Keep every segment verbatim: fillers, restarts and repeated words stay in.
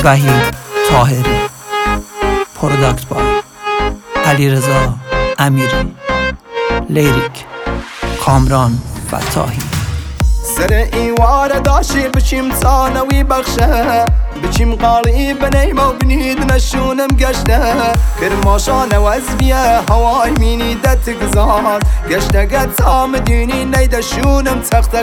وحید طاهری، پروداکت بای علیرضا امیری، لیریک کامران فتاحی. سر ایوار داشی بچیم ثانوی بخشه، بچیم قالی بنیم و بنید نشونم گشته، کرماشان وزبیه هوای مینی دت گزار، گشته گت آمدینی نیدشونم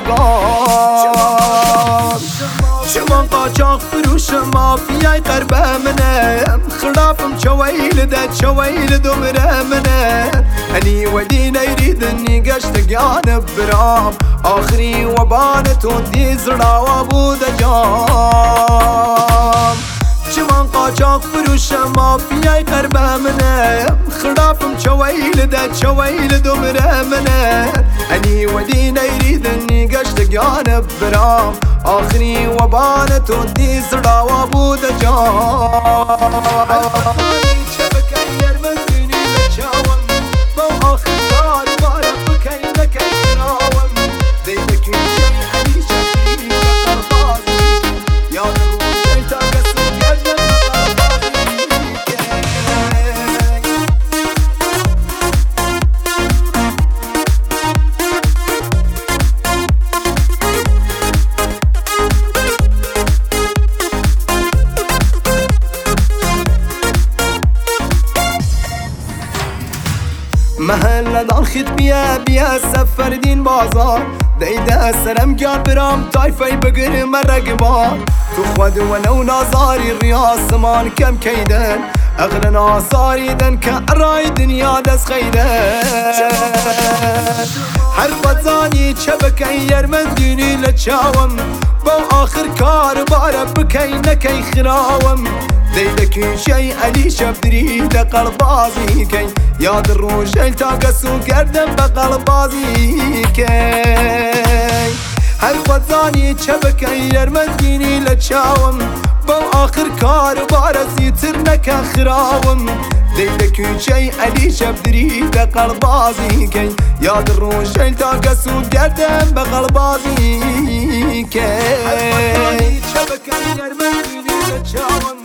تختگار. شمان قاچاق فروش مافیای قربه منه، خلافم چویل ده چویل دومره منه، هنی ودی نیریدنی گشته گیان برام، آخری وبانتو دی زرا وابود جام. شمان قاچاق فروش مافیای قربه منه، خلافم چویل ده چویل دومره منه، هنی ودی نیریدنی گشته گیان برام، آخری وبانتو دی زرا وابود جام. محل دان خط بیا بیا سفر دین بازار، دیده سرم گار برام تایفای بگر مرگبان، تو خود و نو نازاری ریاسمان کم کیدن، اغل نازاری دن که ارای دنیا دست خیدن. هر بزانی چه بکی یرمندینی لچاوم، با آخر کار باره بکی نکی خراوم، دیده کی شی علی شبدری ده قلبازی کی، یاد روش التاقسو گردم بقلبازی کی. هر خزانی چه بکی یرمندینی لچاوم، با آخر کار بارزی تر نکه خراوم، دیده کی شی علی شبدری ده قلبازی کی، یاد روش التاقسو گردم بقلبازی کی. هر خزانی چه بکی یرمندینی لچاوم،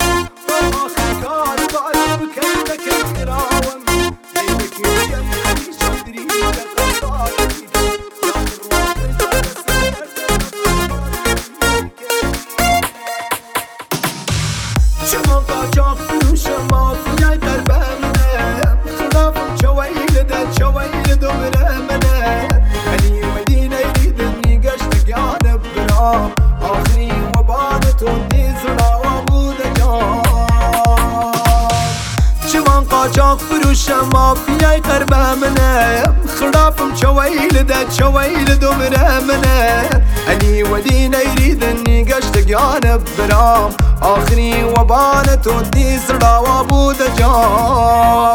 شمان قاچاق فروش مافیای قربه منه، خلافم چویل ده چویل دومره منه، هنی ودی نیریدنی گشته گیان برام، آخری وبانتو دی زرا وابود جام. شمان قاچاق فروش مافیای قربه منه، خلافم چویل ده چویل دومره منه، هنی ودی نیریدنی گشته گیان برام، آخری وبانتو دی زرا وابود جام.